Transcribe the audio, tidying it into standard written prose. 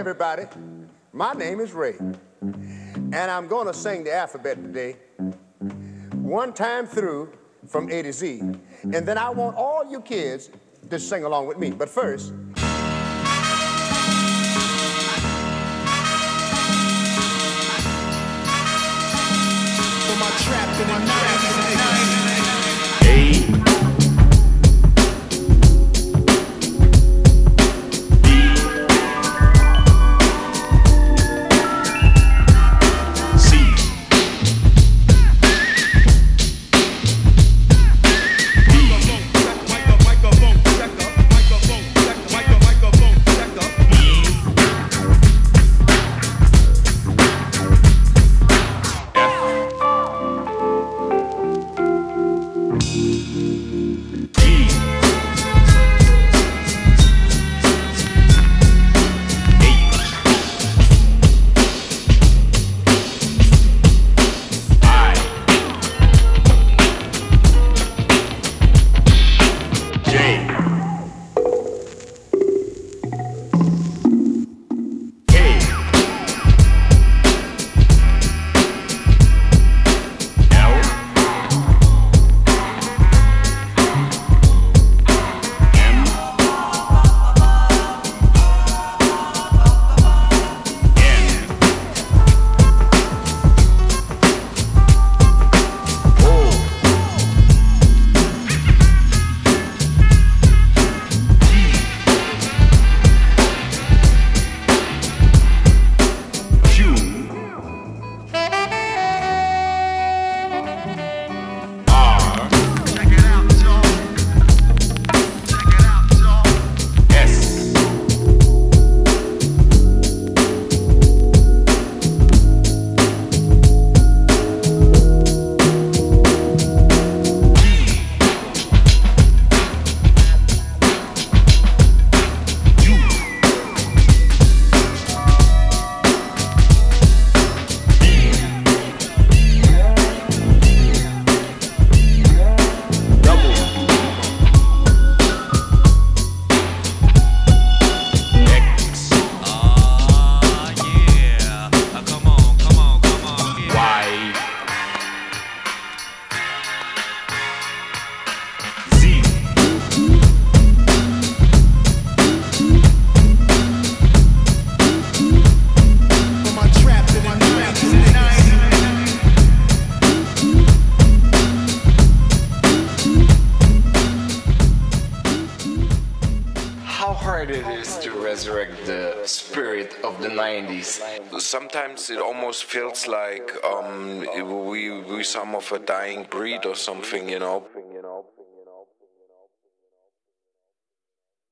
everybody. My name is Ray. And I'm going to sing the alphabet today, one time through from A to Z. And then I want all you kids to sing along with me. But first... Trapped in the 90s. Sometimes it almost feels like we some of a dying breed or something, you know.